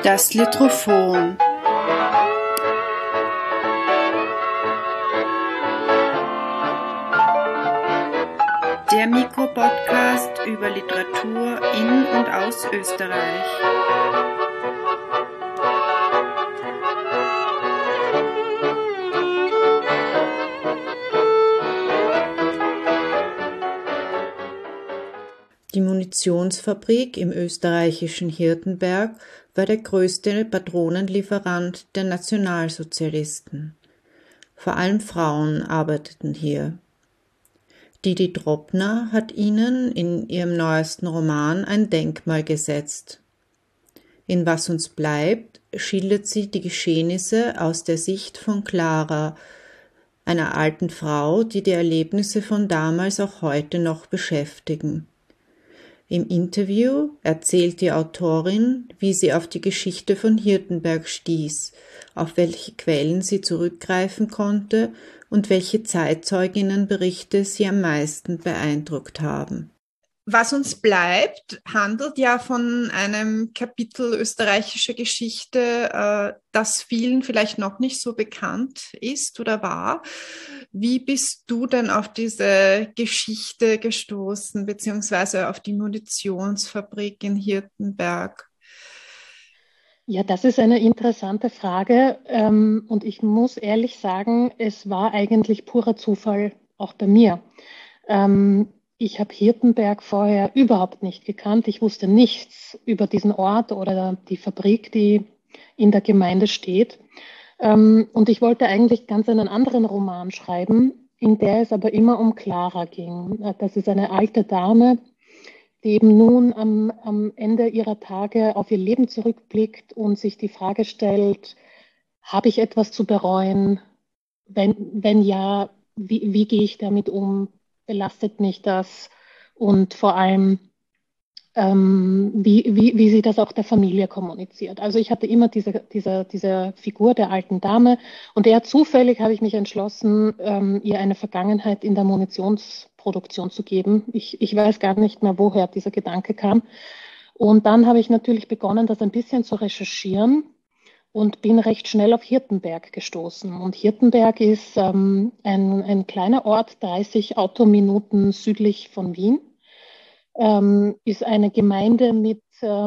Das Litrophon. Der Mikropodcast über Literatur in und aus Österreich. Die Munitionsfabrik im österreichischen Hirtenberg war der größte Patronenlieferant der Nationalsozialisten. Vor allem Frauen arbeiteten hier. Didi Droppner hat ihnen in ihrem neuesten Roman ein Denkmal gesetzt. In Was uns bleibt schildert sie die Geschehnisse aus der Sicht von Clara, einer alten Frau, die Erlebnisse von damals auch heute noch beschäftigen. Im Interview erzählt die Autorin, wie sie auf die Geschichte von Hirtenberg stieß, auf welche Quellen sie zurückgreifen konnte und welche Zeitzeuginnenberichte sie am meisten beeindruckt haben. Was uns bleibt, handelt ja von einem Kapitel österreichischer Geschichte, das vielen vielleicht noch nicht so bekannt ist oder war. Wie bist du denn auf diese Geschichte gestoßen, beziehungsweise auf die Munitionsfabrik in Hirtenberg? Ja, das ist eine interessante Frage. Und ich muss ehrlich sagen, es war eigentlich purer Zufall auch bei mir. Ich habe Hirtenberg vorher überhaupt nicht gekannt. Ich wusste nichts über diesen Ort oder die Fabrik, die in der Gemeinde steht. Und ich wollte eigentlich ganz einen anderen Roman schreiben, in der es aber immer um Clara ging. Das ist eine alte Dame, die eben nun am Ende ihrer Tage auf ihr Leben zurückblickt und sich die Frage stellt, habe ich etwas zu bereuen? Wenn ja, wie gehe ich damit um? Belastet mich das? Und vor allem, wie sie das auch der Familie kommuniziert. Also ich hatte immer diese Figur der alten Dame und eher zufällig habe ich mich entschlossen, ihr eine Vergangenheit in der Munitionsproduktion zu geben. Ich weiß gar nicht mehr, woher dieser Gedanke kam. Und dann habe ich natürlich begonnen, das ein bisschen zu recherchieren und bin recht schnell auf Hirtenberg gestoßen. Und Hirtenberg ist ein kleiner Ort, 30 Autominuten südlich von Wien. Ist eine Gemeinde mit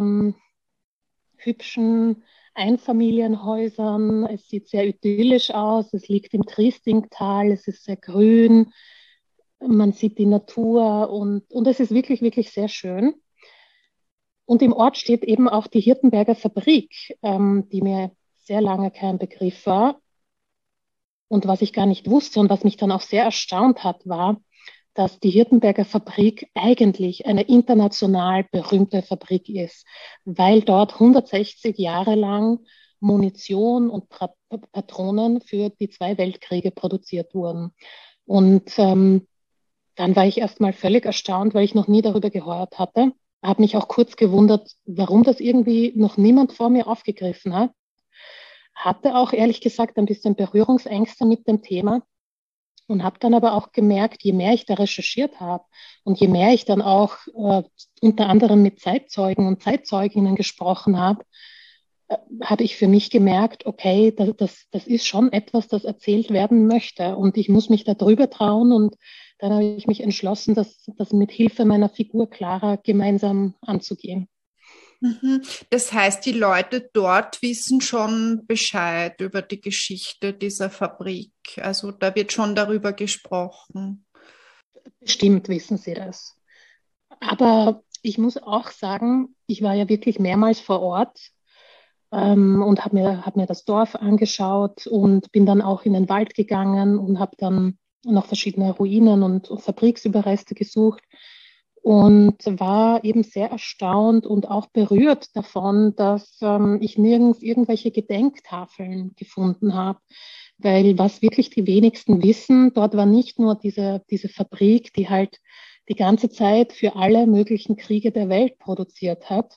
hübschen Einfamilienhäusern. Es sieht sehr idyllisch aus. Es liegt im Triestingtal. Es ist sehr grün. Man sieht die Natur und es ist wirklich, wirklich sehr schön. Und im Ort steht eben auch die Hirtenberger Fabrik, die mir sehr lange kein Begriff war. Und was ich gar nicht wusste und was mich dann auch sehr erstaunt hat, war, dass die Hirtenberger Fabrik eigentlich eine international berühmte Fabrik ist, weil dort 160 Jahre lang Munition und Patronen für die 2 Weltkriege produziert wurden. Und dann war ich erstmal völlig erstaunt, weil ich noch nie darüber gehört hatte. Habe mich auch kurz gewundert, warum das irgendwie noch niemand vor mir aufgegriffen hat. Hatte auch ehrlich gesagt ein bisschen Berührungsängste mit dem Thema. Und habe dann aber auch gemerkt, je mehr ich da recherchiert habe und je mehr ich dann auch unter anderem mit Zeitzeugen und Zeitzeuginnen gesprochen habe, habe ich für mich gemerkt, okay, das ist schon etwas, das erzählt werden möchte und ich muss mich da drüber trauen und dann habe ich mich entschlossen, das mit Hilfe meiner Figur Clara gemeinsam anzugehen. Das heißt, die Leute dort wissen schon Bescheid über die Geschichte dieser Fabrik. Also da wird schon darüber gesprochen. Bestimmt wissen sie das. Aber ich muss auch sagen, ich war ja wirklich mehrmals vor Ort und hab mir das Dorf angeschaut und bin dann auch in den Wald gegangen und habe dann noch verschiedene Ruinen und Fabriksüberreste gesucht. Und war eben sehr erstaunt und auch berührt davon, dass ich nirgends irgendwelche Gedenktafeln gefunden habe. Weil was wirklich die wenigsten wissen, dort war nicht nur diese Fabrik, die halt die ganze Zeit für alle möglichen Kriege der Welt produziert hat.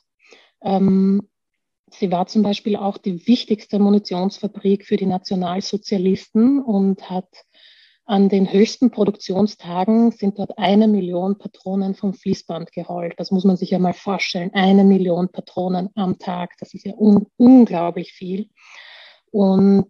Sie war zum Beispiel auch die wichtigste Munitionsfabrik für die Nationalsozialisten und hat An den höchsten Produktionstagen sind dort 1 Million Patronen vom Fließband gerollt. Das muss man sich ja mal vorstellen. 1 Million Patronen am Tag. Das ist ja unglaublich viel. Und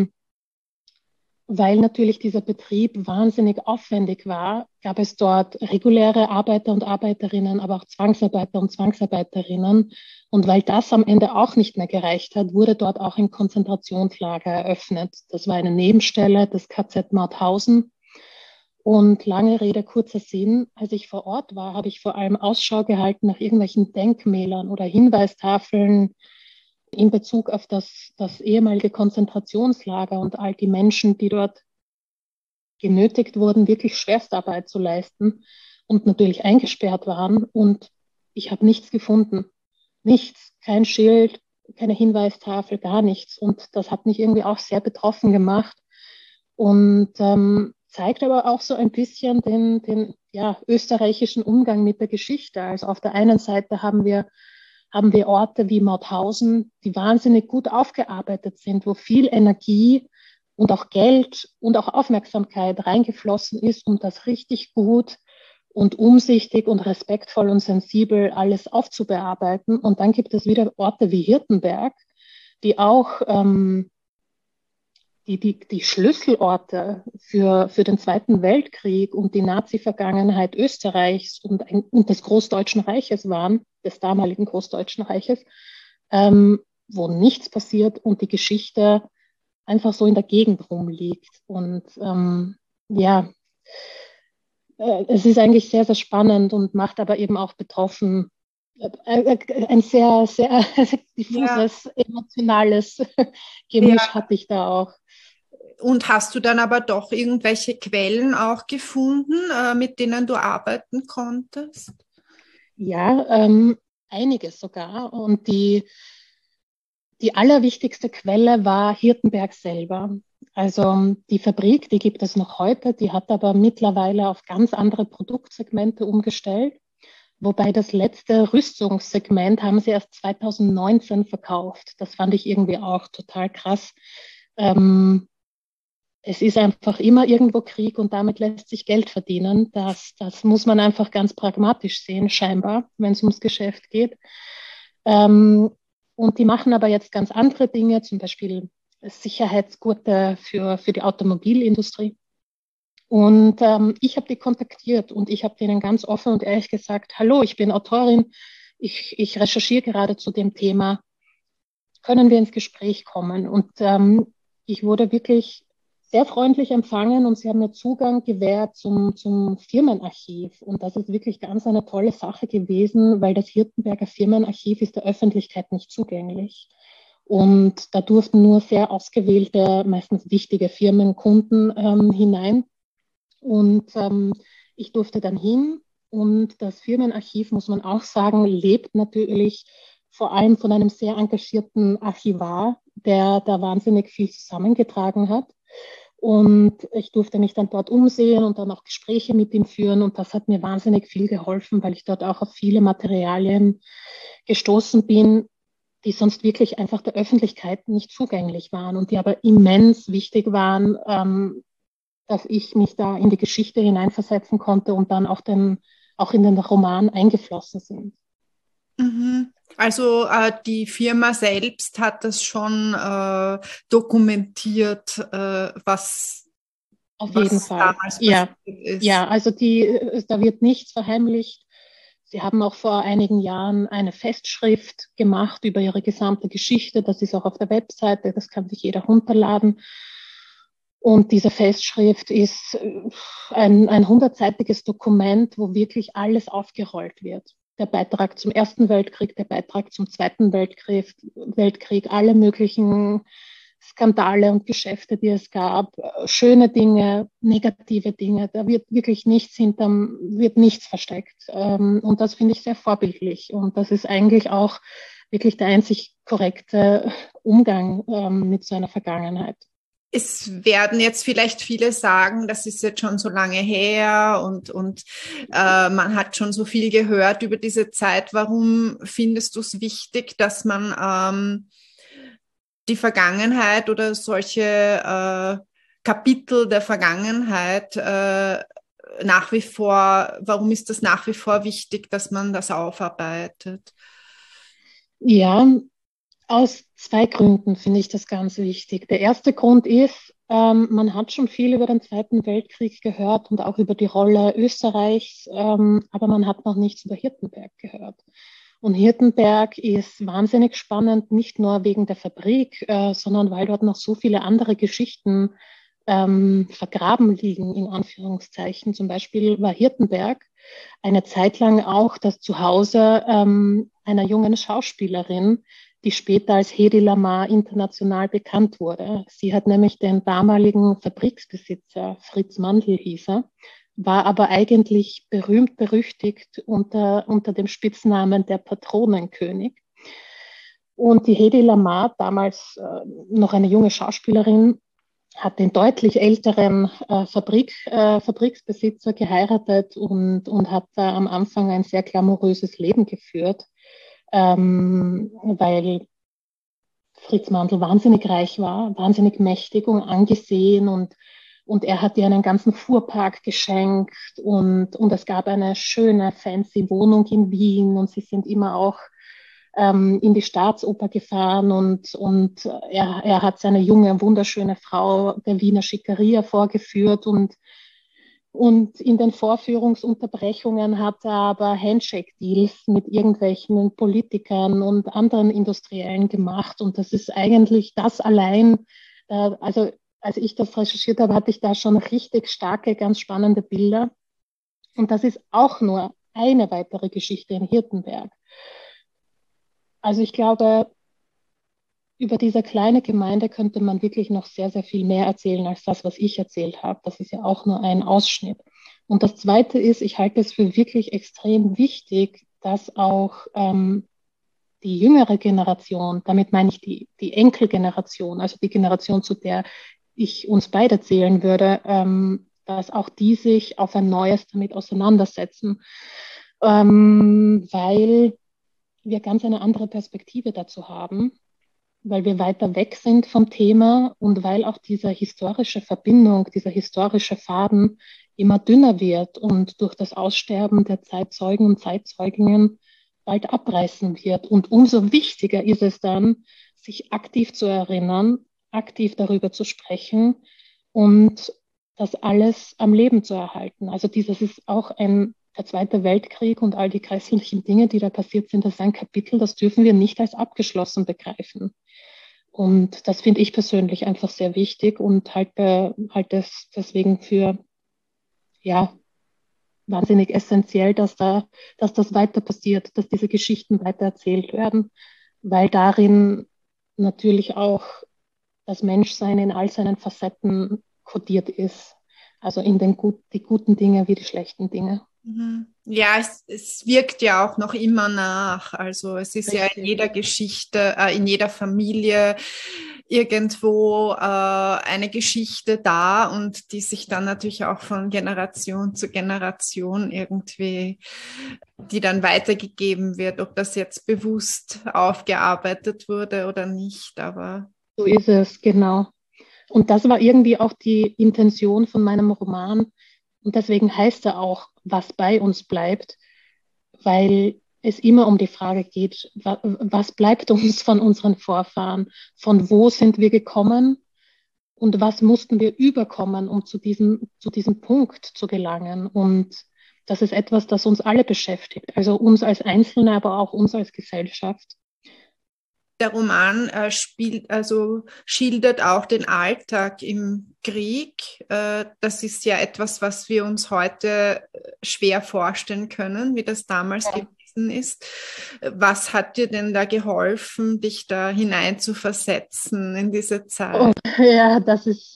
weil natürlich dieser Betrieb wahnsinnig aufwendig war, gab es dort reguläre Arbeiter und Arbeiterinnen, aber auch Zwangsarbeiter und Zwangsarbeiterinnen. Und weil das am Ende auch nicht mehr gereicht hat, wurde dort auch ein Konzentrationslager eröffnet. Das war eine Nebenstelle des KZ Mauthausen. Und lange Rede, kurzer Sinn, als ich vor Ort war, habe ich vor allem Ausschau gehalten nach irgendwelchen Denkmälern oder Hinweistafeln in Bezug auf das ehemalige Konzentrationslager und all die Menschen, die dort genötigt wurden, wirklich Schwerstarbeit zu leisten und natürlich eingesperrt waren. Und ich habe nichts gefunden. Nichts, kein Schild, keine Hinweistafel, gar nichts. Und das hat mich irgendwie auch sehr betroffen gemacht und zeigt aber auch so ein bisschen den österreichischen Umgang mit der Geschichte. Also auf der einen Seite haben wir Orte wie Mauthausen, die wahnsinnig gut aufgearbeitet sind, wo viel Energie und auch Geld und auch Aufmerksamkeit reingeflossen ist, um das richtig gut und umsichtig und respektvoll und sensibel alles aufzubearbeiten. Und dann gibt es wieder Orte wie Hirtenberg, die auch die Schlüsselorte für den Zweiten Weltkrieg und die Nazi-Vergangenheit Österreichs und des Großdeutschen Reiches waren, des damaligen Großdeutschen Reiches, wo nichts passiert und die Geschichte einfach so in der Gegend rumliegt. Und es ist eigentlich sehr, sehr spannend und macht aber eben auch betroffen. Ein sehr, sehr Ja, diffuses, emotionales Gemisch ja. hatte ich da auch. Und hast du dann aber doch irgendwelche Quellen auch gefunden, mit denen du arbeiten konntest? Ja, einiges sogar. Und die allerwichtigste Quelle war Hirtenberg selber. Also die Fabrik, die gibt es noch heute, die hat aber mittlerweile auf ganz andere Produktsegmente umgestellt. Wobei das letzte Rüstungssegment haben sie erst 2019 verkauft. Das fand ich irgendwie auch total krass. Ähm, Es ist einfach immer irgendwo Krieg und damit lässt sich Geld verdienen. Das muss man einfach ganz pragmatisch sehen, scheinbar, wenn es ums Geschäft geht. Ähm, und die machen aber jetzt ganz andere Dinge, zum Beispiel Sicherheitsgurte für die Automobilindustrie. Und ich habe die kontaktiert und ich habe denen ganz offen und ehrlich gesagt, hallo, ich bin Autorin, ich recherchiere gerade zu dem Thema, können wir ins Gespräch kommen? Und ich wurde wirklich sehr freundlich empfangen und sie haben mir Zugang gewährt zum Firmenarchiv. Und das ist wirklich ganz eine tolle Sache gewesen, weil das Hirtenberger Firmenarchiv ist der Öffentlichkeit nicht zugänglich. Und da durften nur sehr ausgewählte, meistens wichtige Firmenkunden hinein. Und ich durfte dann hin und das Firmenarchiv, muss man auch sagen, lebt natürlich vor allem von einem sehr engagierten Archivar, der da wahnsinnig viel zusammengetragen hat. Und ich durfte mich dann dort umsehen und dann auch Gespräche mit ihm führen. Und das hat mir wahnsinnig viel geholfen, weil ich dort auch auf viele Materialien gestoßen bin, die sonst wirklich einfach der Öffentlichkeit nicht zugänglich waren und die aber immens wichtig waren, dass ich mich da in die Geschichte hineinversetzen konnte und dann auch in den Roman eingeflossen sind. Mhm. Also die Firma selbst hat das schon dokumentiert, Auf jeden was Fall. damals passiert Ja, ist. ja, also da wird nichts verheimlicht. Sie haben auch vor einigen Jahren eine Festschrift gemacht über ihre gesamte Geschichte. Das ist auch auf der Webseite, das kann sich jeder runterladen. Und diese Festschrift ist ein 100-seitiges Dokument, wo wirklich alles aufgerollt wird. Der Beitrag zum Ersten Weltkrieg, der Beitrag zum Zweiten Weltkrieg, alle möglichen Skandale und Geschäfte, die es gab, schöne Dinge, negative Dinge. Da wird wirklich wird nichts versteckt. Und das finde ich sehr vorbildlich. Und das ist eigentlich auch wirklich der einzig korrekte Umgang mit so einer Vergangenheit. Es werden jetzt vielleicht viele sagen, das ist jetzt schon so lange her und man hat schon so viel gehört über diese Zeit. Warum findest du es wichtig, dass man die Vergangenheit oder solche Kapitel der Vergangenheit nach wie vor, warum ist das nach wie vor wichtig, dass man das aufarbeitet? Ja, aus zwei Gründen finde ich das ganz wichtig. Der erste Grund ist, man hat schon viel über den Zweiten Weltkrieg gehört und auch über die Rolle Österreichs, aber man hat noch nichts über Hirtenberg gehört. Und Hirtenberg ist wahnsinnig spannend, nicht nur wegen der Fabrik, sondern weil dort noch so viele andere Geschichten vergraben liegen, in Anführungszeichen. Zum Beispiel war Hirtenberg eine Zeit lang auch das Zuhause einer jungen Schauspielerin, die später als Hedy Lamarr international bekannt wurde. Sie hat nämlich den damaligen Fabriksbesitzer, Fritz Mandl hieß er, war aber eigentlich berühmt berüchtigt unter dem Spitznamen der Patronenkönig. Und die Hedy Lamarr, damals noch eine junge Schauspielerin, hat den deutlich älteren Fabriksbesitzer geheiratet und hat da am Anfang ein sehr glamouröses Leben geführt, weil Fritz Mandl wahnsinnig reich war, wahnsinnig mächtig und angesehen und er hat ihr einen ganzen Fuhrpark geschenkt und es gab eine schöne, fancy Wohnung in Wien und sie sind immer auch in die Staatsoper gefahren und er hat seine junge, wunderschöne Frau der Wiener Schickeria vorgeführt und in den Vorführungsunterbrechungen hat er aber Handshake-Deals mit irgendwelchen Politikern und anderen Industriellen gemacht. Und das ist eigentlich das allein, also als ich das recherchiert habe, hatte ich da schon richtig starke, ganz spannende Bilder. Und das ist auch nur eine weitere Geschichte in Hirtenberg. Also ich glaube, über diese kleine Gemeinde könnte man wirklich noch sehr, sehr viel mehr erzählen als das, was ich erzählt habe. Das ist ja auch nur ein Ausschnitt. Und das Zweite ist, ich halte es für wirklich extrem wichtig, dass auch die jüngere Generation, damit meine ich die Enkelgeneration, also die Generation, zu der ich uns beide zählen würde, dass auch die sich auf ein Neues damit auseinandersetzen, weil wir ganz eine andere Perspektive dazu haben, weil wir weiter weg sind vom Thema und weil auch diese historische Verbindung, dieser historische Faden immer dünner wird und durch das Aussterben der Zeitzeugen und Zeitzeuginnen bald abreißen wird. Und umso wichtiger ist es dann, sich aktiv zu erinnern, aktiv darüber zu sprechen und das alles am Leben zu erhalten. Also dieses ist auch der Zweite Weltkrieg und all die grässlichen Dinge, die da passiert sind, das ist ein Kapitel, das dürfen wir nicht als abgeschlossen begreifen. Und das finde ich persönlich einfach sehr wichtig und halte es deswegen für ja, wahnsinnig essentiell, dass das weiter passiert, dass diese Geschichten weiter erzählt werden, weil darin natürlich auch das Menschsein in all seinen Facetten kodiert ist. Also in die guten Dinge wie die schlechten Dinge. Ja, es wirkt ja auch noch immer nach. Also es ist ja in Richtig. jeder Geschichte, in jeder Familie irgendwo eine Geschichte da und die sich dann natürlich auch von Generation zu Generation irgendwie, die dann weitergegeben wird, ob das jetzt bewusst aufgearbeitet wurde oder nicht. Aber So ist es, genau. Und das war irgendwie auch die Intention von meinem Roman. Und deswegen heißt er auch, was bei uns bleibt, weil es immer um die Frage geht, was bleibt uns von unseren Vorfahren? Von wo sind wir gekommen? Und was mussten wir überkommen, um zu diesem Punkt zu gelangen? Und das ist etwas, das uns alle beschäftigt. Also uns als Einzelne, aber auch uns als Gesellschaft. der Roman schildert auch den Alltag im Krieg. Das ist ja etwas, was wir uns heute schwer vorstellen können, wie das damals gewesen ist. Was hat dir denn da geholfen, dich da hinein zu versetzen in diese Oh, Zeit? ja, das ist,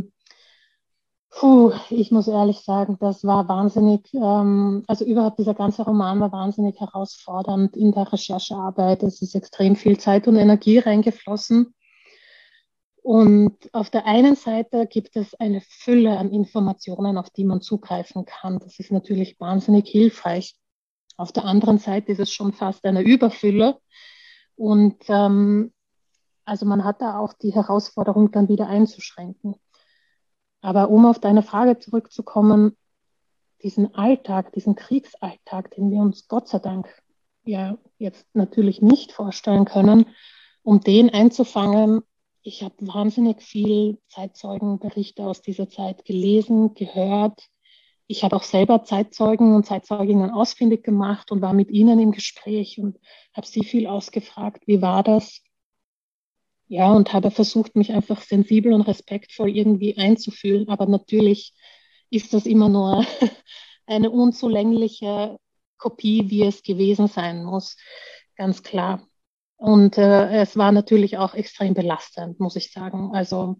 ich muss ehrlich sagen, das war wahnsinnig, also überhaupt dieser ganze Roman war wahnsinnig herausfordernd in der Recherchearbeit. Es ist extrem viel Zeit und Energie reingeflossen. Und auf der einen Seite gibt es eine Fülle an Informationen, auf die man zugreifen kann. Das ist natürlich wahnsinnig hilfreich. Auf der anderen Seite ist es schon fast eine Überfülle. Und also man hat da auch die Herausforderung, dann wieder einzuschränken. Aber um auf deine Frage zurückzukommen, diesen Alltag, diesen Kriegsalltag, den wir uns Gott sei Dank ja jetzt natürlich nicht vorstellen können, um den einzufangen, ich habe wahnsinnig viel Zeitzeugenberichte aus dieser Zeit gelesen, gehört. Ich habe auch selber Zeitzeugen und Zeitzeuginnen ausfindig gemacht und war mit ihnen im Gespräch und habe sie viel ausgefragt, wie war das? Ja, und habe versucht, mich einfach sensibel und respektvoll irgendwie einzufühlen. Aber natürlich ist das immer nur eine unzulängliche Kopie, wie es gewesen sein muss, ganz klar. Und es war natürlich auch extrem belastend, muss ich sagen. Also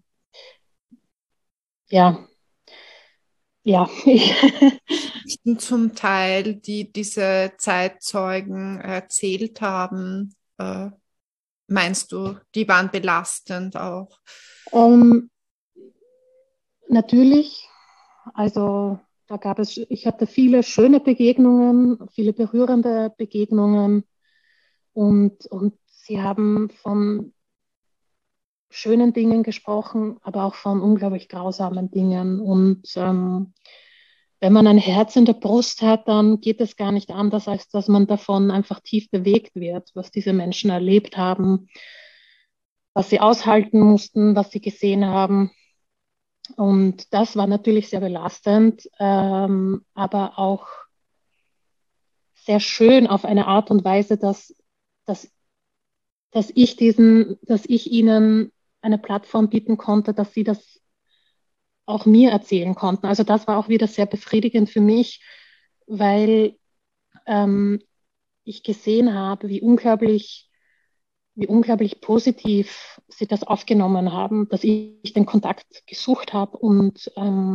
ja, ja. Zum Teil, die diese Zeitzeugen erzählt haben, meinst du, die waren belastend auch? ähm, natürlich, also da gab es, ich hatte viele schöne Begegnungen, viele berührende Begegnungen und sie haben von schönen Dingen gesprochen, aber auch von unglaublich grausamen Dingen. Und wenn man ein Herz in der Brust hat, dann geht es gar nicht anders, als dass man davon einfach tief bewegt wird, was diese Menschen erlebt haben, was sie aushalten mussten, was sie gesehen haben. Und das war natürlich sehr belastend, aber auch sehr schön auf eine Art und Weise, dass, dass ich ihnen eine Plattform bieten konnte, dass sie das auch mir erzählen konnten. Also das war auch wieder sehr befriedigend für mich, weil ähm, ich gesehen habe, wie unglaublich positiv sie das aufgenommen haben, dass ich den Kontakt gesucht habe und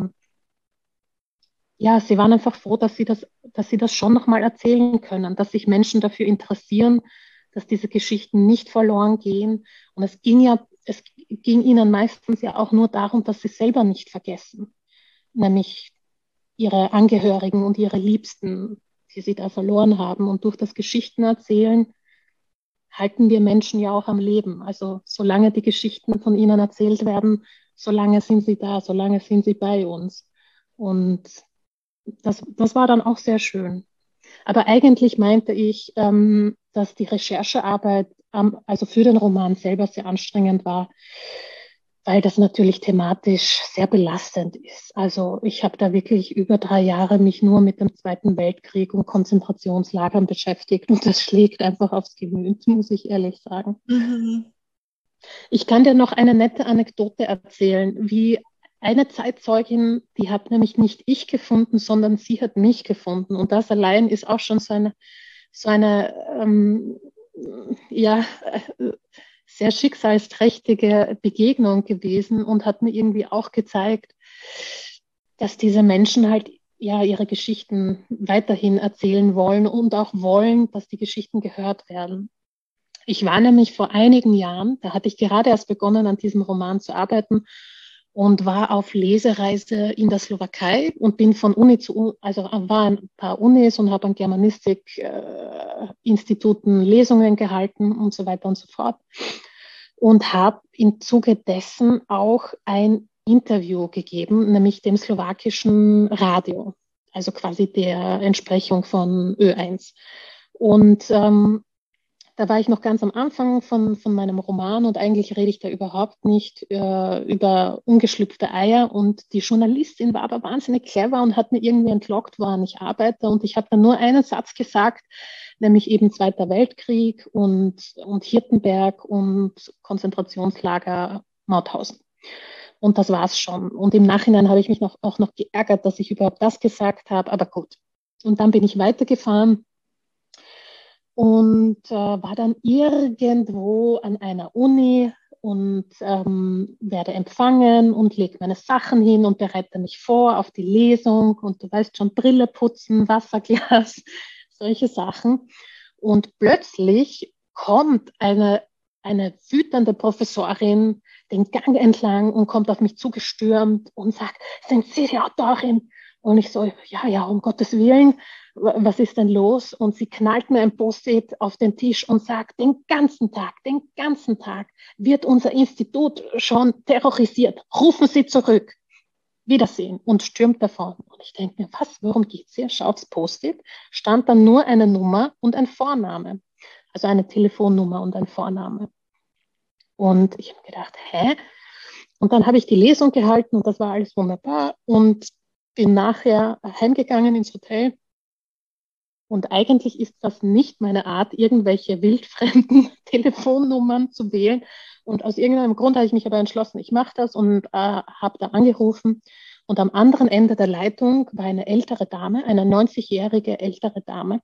ja, sie waren einfach froh, dass sie das schon nochmal erzählen können, dass sich Menschen dafür interessieren, dass diese Geschichten nicht verloren gehen. Und es ging ihnen meistens ja auch nur darum, dass sie selber nicht vergessen, nämlich ihre Angehörigen und ihre Liebsten, die sie da verloren haben. Und durch das Geschichtenerzählen halten wir Menschen ja auch am Leben. Also solange die Geschichten von ihnen erzählt werden, solange sind sie da, solange sind sie bei uns. Und das war dann auch sehr schön. Aber eigentlich meinte ich, dass die Recherchearbeit, also für den Roman selber sehr anstrengend war, weil das natürlich thematisch sehr belastend ist. Also ich habe da wirklich über 3 Jahre mich nur mit dem Zweiten Weltkrieg und Konzentrationslagern beschäftigt und das schlägt einfach aufs Gemüt, muss ich ehrlich sagen. Mhm. Ich kann dir noch eine nette Anekdote erzählen, wie eine Zeitzeugin, die hat nämlich nicht ich gefunden, sondern sie hat mich gefunden. Und das allein ist auch schon so eine ja, sehr schicksalsträchtige Begegnung gewesen und hat mir irgendwie auch gezeigt, dass diese Menschen halt ja ihre Geschichten weiterhin erzählen wollen und auch wollen, dass die Geschichten gehört werden. Ich war nämlich vor einigen Jahren, da hatte ich gerade erst begonnen, an diesem Roman zu arbeiten und war auf Lesereise in der Slowakei und bin von Uni also war ein paar Unis und habe an Germanistik-Instituten Lesungen gehalten und so weiter und so fort. Und habe im Zuge dessen auch ein Interview gegeben, nämlich dem slowakischen Radio, also quasi der Entsprechung von Ö1. Und da war ich noch ganz am Anfang von meinem Roman und eigentlich rede ich da überhaupt nicht über ungeschlüpfte Eier. Und die Journalistin war aber wahnsinnig clever und hat mir irgendwie entlockt, woran ich arbeite. Und ich habe dann nur einen Satz gesagt, nämlich eben Zweiter Weltkrieg und Hirtenberg und Konzentrationslager Mauthausen. Und das war's schon. Und im Nachhinein habe ich mich auch noch geärgert, dass ich überhaupt das gesagt habe. Aber gut. Und dann bin ich weitergefahren und war dann irgendwo an einer Uni und werde empfangen und lege meine Sachen hin und bereite mich vor auf die Lesung und du weißt schon, Brille putzen, Wasserglas, solche Sachen. Und plötzlich kommt eine wütende Professorin den Gang entlang und kommt auf mich zugestürmt und sagt, sind Sie die Autorin? Und ich so, ja, ja, um Gottes Willen, was ist denn los? Und sie knallt mir ein Post-it auf den Tisch und sagt, den ganzen Tag wird unser Institut schon terrorisiert. Rufen Sie zurück. Wiedersehen und stürmt davon. Und ich denke mir, was, worum geht's hier? Schaut's Post-it, stand dann nur eine Nummer und ein Vorname. Also eine Telefonnummer und ein Vorname. Und ich habe gedacht, hä? Und dann habe ich die Lesung gehalten und das war alles wunderbar und bin nachher heimgegangen ins Hotel. Und eigentlich ist das nicht meine Art, irgendwelche wildfremden Telefonnummern zu wählen. Und aus irgendeinem Grund habe ich mich aber entschlossen, ich mache das und habe da angerufen. Und am anderen Ende der Leitung war eine ältere Dame, eine 90-jährige ältere Dame,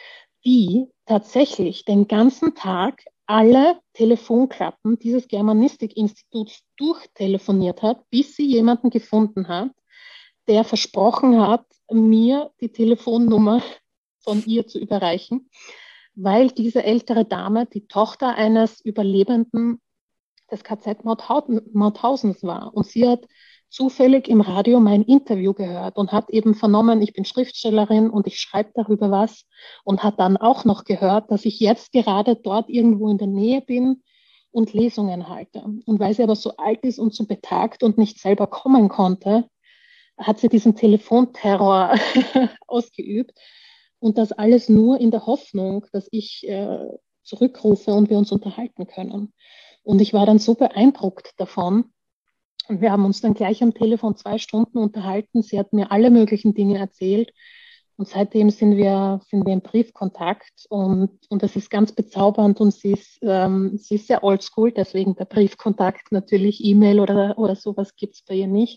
die tatsächlich den ganzen Tag alle Telefonklappen dieses Germanistik-Instituts durchtelefoniert hat, bis sie jemanden gefunden hat, der versprochen hat, mir die Telefonnummer von ihr zu überreichen, weil diese ältere Dame die Tochter eines Überlebenden des KZ Mauthausens war. Und sie hat zufällig im Radio mein Interview gehört und hat eben vernommen, ich bin Schriftstellerin und ich schreibe darüber was, und hat dann auch noch gehört, dass ich jetzt gerade dort irgendwo in der Nähe bin und Lesungen halte. Und weil sie aber so alt ist und so betagt und nicht selber kommen konnte, hat sie diesen Telefonterror ausgeübt. Und das alles nur in der Hoffnung, dass ich zurückrufe und wir uns unterhalten können. Und ich war dann so beeindruckt davon. Und wir haben uns dann gleich am Telefon 2 Stunden unterhalten. Sie hat mir alle möglichen Dinge erzählt. Und seitdem sind wir im Briefkontakt. Und das ist ganz bezaubernd. Und sie ist sehr oldschool, deswegen der Briefkontakt. Natürlich E-Mail oder sowas gibt es bei ihr nicht.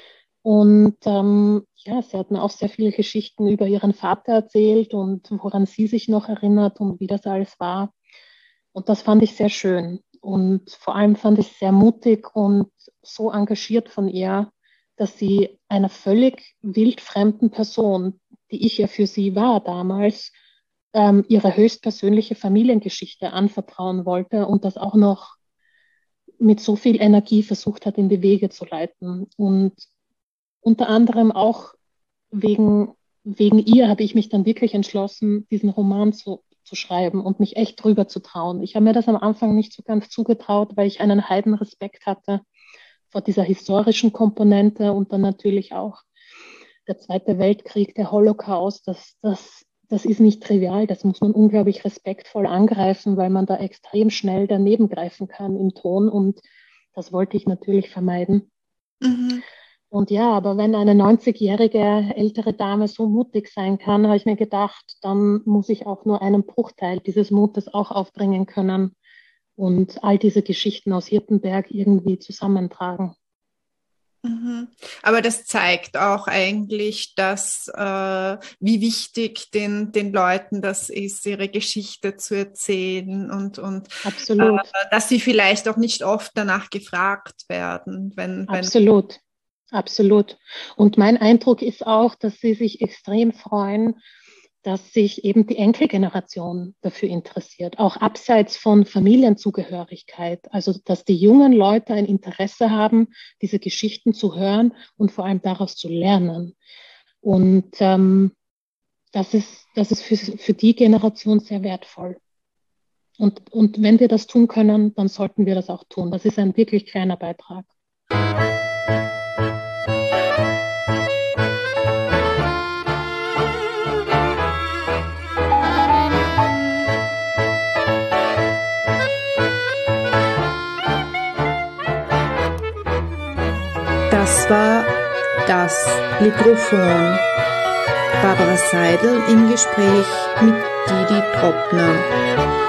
Und ja, sie hat mir auch sehr viele Geschichten über ihren Vater erzählt und woran sie sich noch erinnert und wie das alles war. Und das fand ich sehr schön. Und vor allem fand ich es sehr mutig und so engagiert von ihr, dass sie einer völlig wildfremden Person, die ich ja für sie war damals, ihre höchstpersönliche Familiengeschichte anvertrauen wollte und das auch noch mit so viel Energie versucht hat, in die Wege zu leiten. Und unter anderem auch wegen ihr habe ich mich dann wirklich entschlossen, diesen Roman zu schreiben und mich echt drüber zu trauen. Ich habe mir das am Anfang nicht so ganz zugetraut, weil ich einen Heidenrespekt hatte vor dieser historischen Komponente und dann natürlich auch der Zweite Weltkrieg, der Holocaust. Das ist nicht trivial, das muss man unglaublich respektvoll angreifen, weil man da extrem schnell daneben greifen kann im Ton, und das wollte ich natürlich vermeiden. Mhm. Und ja, aber wenn eine 90-jährige ältere Dame so mutig sein kann, habe ich mir gedacht, dann muss ich auch nur einen Bruchteil dieses Mutes auch aufbringen können und all diese Geschichten aus Hirtenberg irgendwie zusammentragen. Mhm. Aber das zeigt auch eigentlich, dass wie wichtig den Leuten das ist, ihre Geschichte zu erzählen und Absolut, dass sie vielleicht auch nicht oft danach gefragt werden, wenn absolut, absolut. Und mein Eindruck ist auch, dass sie sich extrem freuen, dass sich eben die Enkelgeneration dafür interessiert, auch abseits von Familienzugehörigkeit. Also, dass die jungen Leute ein Interesse haben, diese Geschichten zu hören und vor allem daraus zu lernen. Und das ist für die Generation sehr wertvoll. Und wenn wir das tun können, dann sollten wir das auch tun. Das ist ein wirklich kleiner Beitrag. das war das Litrophon. Barbara Seidel im Gespräch mit Didi Troppner.